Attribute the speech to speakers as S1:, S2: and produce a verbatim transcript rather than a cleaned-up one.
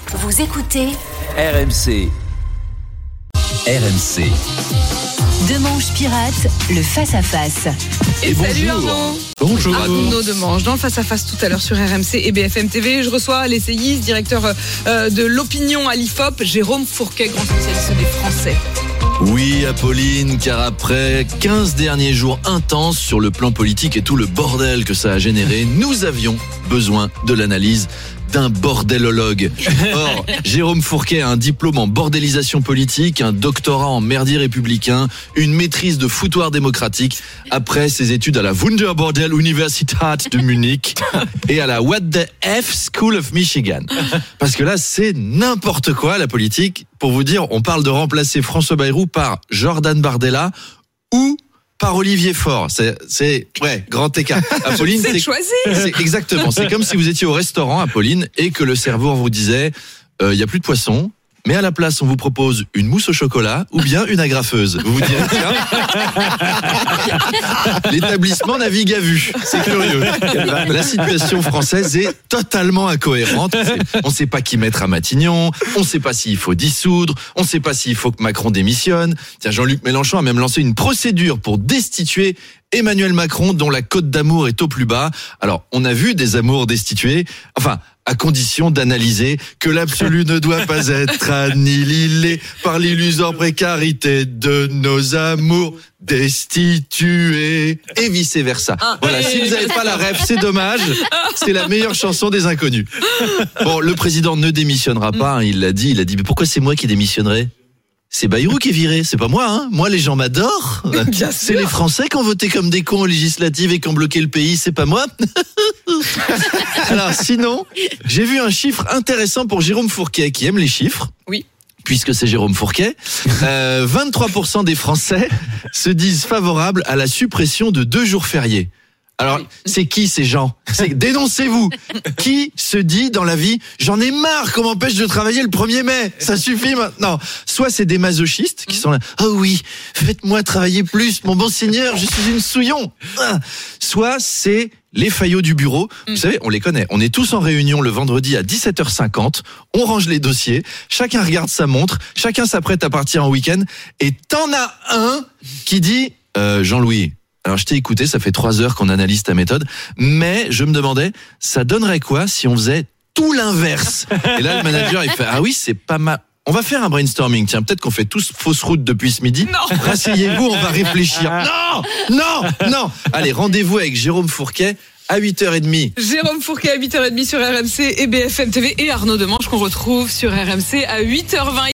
S1: Vous écoutez
S2: R M C. R M C.
S1: Demanche Pirate, le face-à-face.
S3: Et,
S2: Et
S3: salut
S2: bonjour.
S3: Arnaud.
S2: Bonjour.
S3: Arnaud Demanche, dans le face-à-face tout à l'heure sur R M C et B F M T V. Je reçois l'essayiste, directeur euh, de l'opinion à l'I F O P, Jérôme Fourquet, grand spécialiste des Français.
S4: Oui, Apolline, car après quinze derniers jours intenses sur le plan politique et tout le bordel que ça a généré, nous avions besoin de l'analyse d'un bordélologue. Or, Jérôme Fourquet a un diplôme en bordélisation politique, un doctorat en merdier républicain, une maîtrise de foutoir démocratique, après ses études à la Wunderbordel Universität de Munich et à la What the F School of Michigan. Parce que là, c'est n'importe quoi, la politique. Pour vous dire, on parle de remplacer François Bayrou par Jordan Bardella ou par Olivier Faure. C'est, c'est, ouais, grand écart. Apolline,
S3: C'est
S4: c'est,
S3: choisi.
S4: c'est exactement. C'est comme si vous étiez au restaurant, Apolline, et que le serveur vous disait, il euh, y a plus de poisson, mais à la place, on vous propose une mousse au chocolat ou bien une agrafeuse. Vous vous direz, tiens, l'établissement navigue à vue. C'est curieux. La situation française est totalement incohérente. On ne sait pas qui mettre à Matignon, on ne sait pas s'il faut dissoudre, on ne sait pas s'il faut que Macron démissionne. Tiens, Jean-Luc Mélenchon a même lancé une procédure pour destituer Emmanuel Macron, dont la cote d'amour est au plus bas. Alors, on a vu des amours destitués, enfin, à condition d'analyser que l'absolu ne doit pas être annihilé par l'illusoire précarité de nos amours destitués, et vice-versa. Voilà, si vous n'avez pas la ref, c'est dommage, c'est la meilleure chanson des inconnus. Bon, le président ne démissionnera pas, hein, il l'a dit, il a dit, mais pourquoi c'est moi qui démissionnerai ? C'est Bayrou qui est viré, c'est pas moi, hein. Moi, les gens m'adorent.
S3: Bien
S4: C'est
S3: sûr.
S4: les Français qui ont voté comme des cons aux législatives et qui ont bloqué le pays, c'est pas moi. Alors, sinon, j'ai vu un chiffre intéressant pour Jérôme Fourquet, qui aime les chiffres.
S3: Oui.
S4: Puisque c'est Jérôme Fourquet. Euh, vingt-trois pour cent des Français se disent favorables à la suppression de deux jours fériés. Alors, c'est qui ces gens ? C'est, dénoncez-vous. Qui se dit dans la vie, j'en ai marre qu'on m'empêche de travailler le premier mai. Ça suffit maintenant. Soit c'est des masochistes qui sont là, oh oui, faites-moi travailler plus, mon bon seigneur, je suis une souillon. Soit c'est les faillots du bureau. Vous savez, on les connaît. On est tous en réunion le vendredi à dix-sept heures cinquante. On range les dossiers. Chacun regarde sa montre. Chacun s'apprête à partir en week-end. Et t'en as un qui dit, euh, Jean-Louis, alors je t'ai écouté, ça fait trois heures qu'on analyse ta méthode, mais je me demandais, ça donnerait quoi si on faisait tout l'inverse ? Et là, le manager, il fait, ah oui, c'est pas mal. On va faire un brainstorming, tiens, peut-être qu'on fait tous fausse route depuis ce midi.
S3: Non.
S4: Rasseyez-vous, on va réfléchir. Non, non, non. Allez, rendez-vous avec Jérôme Fourquet à huit heures trente.
S3: Jérôme Fourquet à huit heures trente sur R M C et B F M T V et Arnaud Demanche qu'on retrouve sur R M C à huit heures vingt.